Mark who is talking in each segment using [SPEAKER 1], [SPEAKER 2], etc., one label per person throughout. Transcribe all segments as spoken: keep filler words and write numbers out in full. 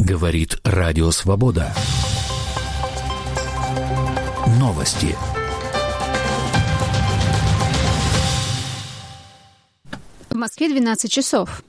[SPEAKER 1] Говорит Радио Свобода. Новости.
[SPEAKER 2] В Москве двенадцать часов.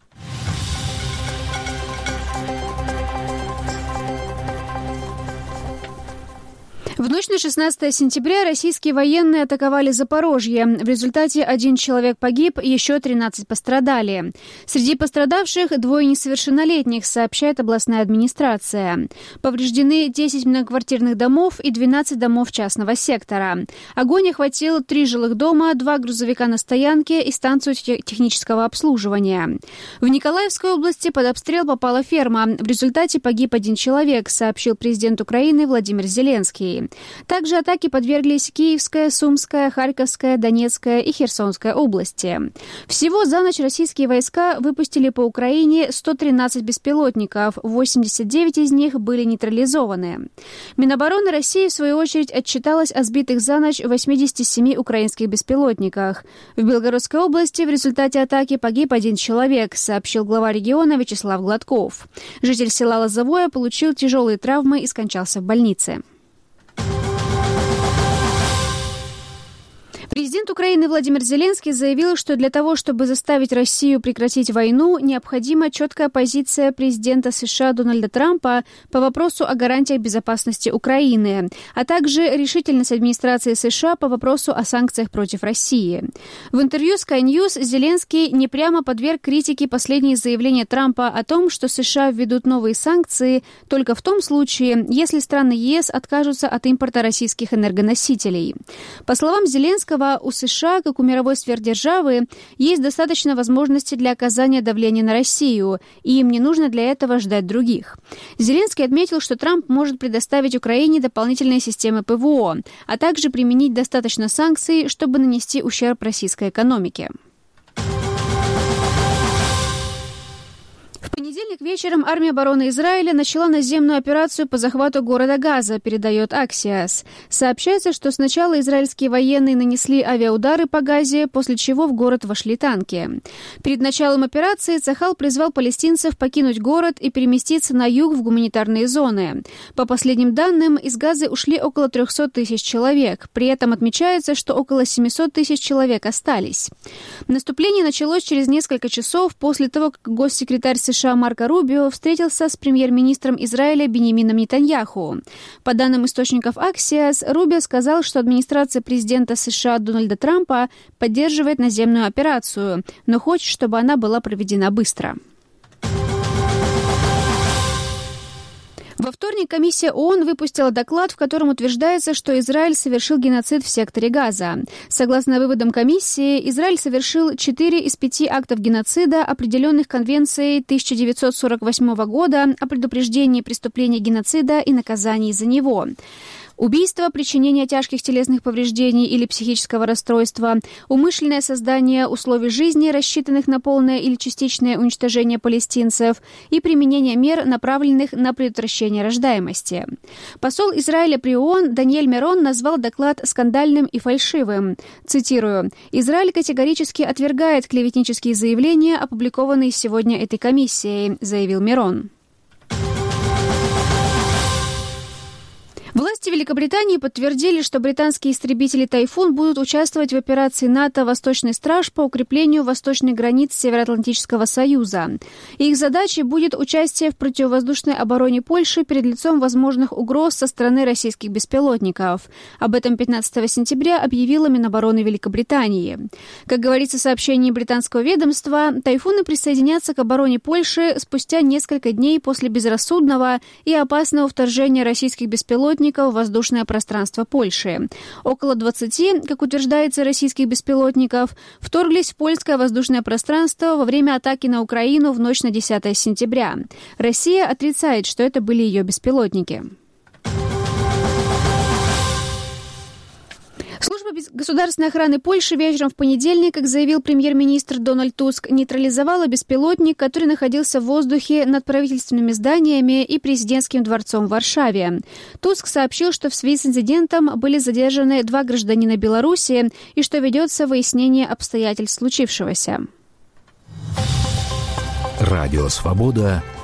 [SPEAKER 2] В ночь на шестнадцатое сентября российские военные атаковали Запорожье. В результате один человек погиб, еще тринадцать пострадали. Среди пострадавших двое несовершеннолетних, сообщает областная администрация. Повреждены десять многоквартирных домов и двенадцать домов частного сектора. Огонь охватил три жилых дома, два грузовика на стоянке и станцию технического обслуживания. В Николаевской области под обстрел попала ферма. В результате погиб один человек, сообщил президент Украины Владимир Зеленский. Также атаке подверглись Киевская, Сумская, Харьковская, Донецкая и Херсонская области. Всего за ночь российские войска выпустили по Украине сто тринадцать беспилотников, восемьдесят девять из них были нейтрализованы. Минобороны России, в свою очередь, отчиталась о сбитых за ночь восьмидесяти семи украинских беспилотниках. В Белгородской области в результате атаки погиб один человек, сообщил глава региона Вячеслав Гладков. Житель села Лозовое получил тяжелые травмы и скончался в больнице. Президент Украины Владимир Зеленский заявил, что для того, чтобы заставить Россию прекратить войну, необходима четкая позиция президента США Дональда Трампа по вопросу о гарантиях безопасности Украины, а также решительность администрации США по вопросу о санкциях против России. В интервью Sky News Зеленский непрямо подверг критике последние заявления Трампа о том, что США введут новые санкции только в том случае, если страны ЕС откажутся от импорта российских энергоносителей. По словам Зеленского, у США, как у мировой сверхдержавы, есть достаточно возможностей для оказания давления на Россию, и им не нужно для этого ждать других. Зеленский отметил, что Трамп может предоставить Украине дополнительные системы ПВО, а также применить достаточно санкций, чтобы нанести ущерб российской экономике. В понедельник вечером армия обороны Израиля начала наземную операцию по захвату города Газа, передает Axios. Сообщается, что сначала израильские военные нанесли авиаудары по Газе, после чего в город вошли танки. Перед началом операции Цахал призвал палестинцев покинуть город и переместиться на юг в гуманитарные зоны. По последним данным, из Газы ушли около трехсот тысяч человек. При этом отмечается, что около семисот тысяч человек остались. Наступление началось через несколько часов после того, как госсекретарь США Марко Рубио встретился с премьер-министром Израиля Биньямином Нетаньяху. По данным источников Axios, Рубио сказал, что администрация президента США Дональда Трампа поддерживает наземную операцию, но хочет, чтобы она была проведена быстро. Во вторник комиссия ООН выпустила доклад, в котором утверждается, что Израиль совершил геноцид в секторе Газа. Согласно выводам комиссии, Израиль совершил четыре из пяти актов геноцида, определенных Конвенцией тысяча девятьсот сорок восьмого года о предупреждении преступления геноцида и наказании за него. Убийство, причинение тяжких телесных повреждений или психического расстройства, умышленное создание условий жизни, рассчитанных на полное или частичное уничтожение палестинцев и применение мер, направленных на предотвращение рождаемости. Посол Израиля при ООН Даниэль Мерон назвал доклад скандальным и фальшивым. Цитирую: «Израиль категорически отвергает клеветнические заявления, опубликованные сегодня этой комиссией», заявил Мерон. Власти Великобритании подтвердили, что британские истребители «Тайфун» будут участвовать в операции НАТО «Восточный страж» по укреплению восточных границ Североатлантического Союза. Их задачей будет участие в противовоздушной обороне Польши перед лицом возможных угроз со стороны российских беспилотников. Об этом пятнадцатого сентября объявила Минобороны Великобритании. Как говорится в сообщении британского ведомства, «Тайфуны» присоединятся к обороне Польши спустя несколько дней после безрассудного и опасного вторжения российских беспилотников в воздушное пространство Польши. Около двадцати, как утверждается, российских беспилотников вторглись в польское воздушное пространство во время атаки на Украину в ночь на десятое сентября. Россия отрицает, что это были ее беспилотники. Служба государственной охраны Польши вечером в понедельник, как заявил премьер-министр Дональд Туск, нейтрализовала беспилотник, который находился в воздухе над правительственными зданиями и президентским дворцом в Варшаве. Туск сообщил, что в связи с инцидентом были задержаны два гражданина Беларуси и что ведется выяснение обстоятельств случившегося.
[SPEAKER 1] Радио «Свобода»